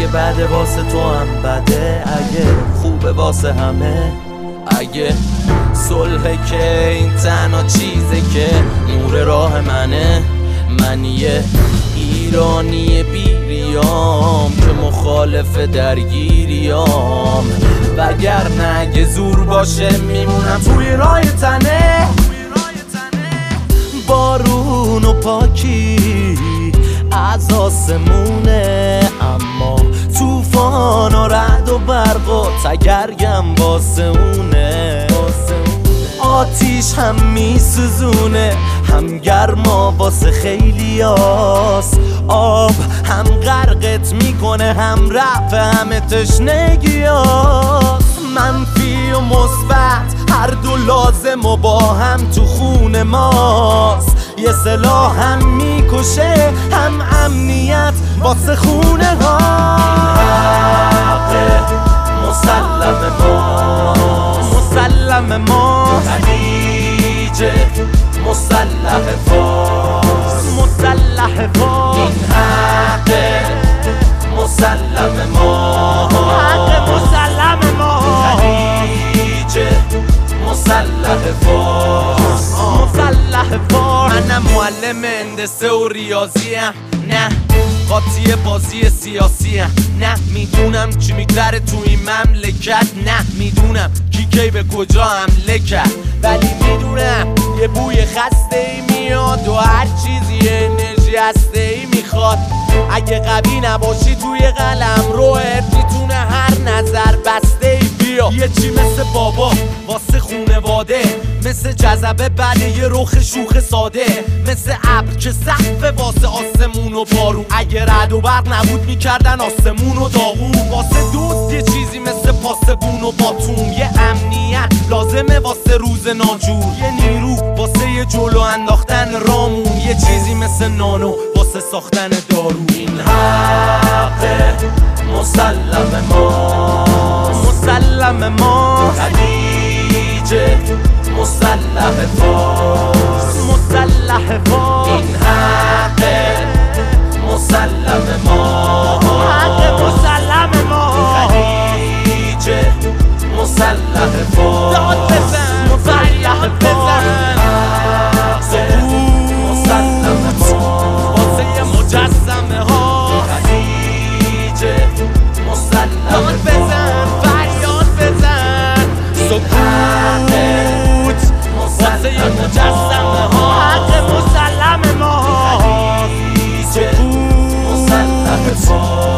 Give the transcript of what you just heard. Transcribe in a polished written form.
اگه بده واسه تو هم بده، اگه خوبه واسه همه، اگه صلحه که این تنها چیزه که نور راه منه. من یه ایرانی بیریام که مخالف درگیریام، وگرنه اگه زور باشه میمونم توی رای تنه. بارون و پاکی از آسمونه، اما توفان و رعد و برق و تگرگم واسه اونه. آتیش هم میسوزونه، هم گرما واسه خیلیاست، آب هم غرقت میکنه، هم رفع همه تشنگیاست. منفی و مثبت هر دو لازم و با هم تو خون ماست. یه سلاح هم میکشه، هم امنیت واسه خونه ها. مسلم ماست، مسلم ماست. خلیج مسلح فارس، مسلح فارس. این حق مسلم ماست، حق مسلم ماست. خلیج مسلح فارس، مسلح فارس. منم معلم هندسه و ریاضیم، نه قاطی بازی سیاسی هم. نه میدونم چی میگذره تو این مملکت، نه میدونم کی به کجا حمله کرد، ولی میدونم یه بوی خسته ای میاد و هر چیزی انرژی هسته ای میخواد. اگه قوی نباشی توی قلم روحت میتونه هر نظر بسته ای بیا. یه چی مثل بابا واسه خونواده، مثل جذبه بله یه رخ شوخ ساده، مثل ابر که سقف واسه آسمون و بارون. اگه رعد و برق نبود میکردن آسمون و داغون. واسه دوست یه چیزی مثل پاسبون و باتوم، یه امنیت لازمه واسه روز ناجور، یه نیرو واسه یه جلو انداختن رامون، یه چیزی مثل نانو واسه ساختن دارو. این حق مسلم ماست، مسلم ماست. خلیج مسلح فارس، مسلح فارس. این حق مسلم ماست، حق مسلم ماست. خلیج مسلح فارس، داد بزن مسلح بزن. مسلم ماست واسه مجسمه ها. خلیج مسلح داد بزن فریاد بزن. سکوت واسه مجسمه ها. حق مسلم ما. سکوت مسلح فارس.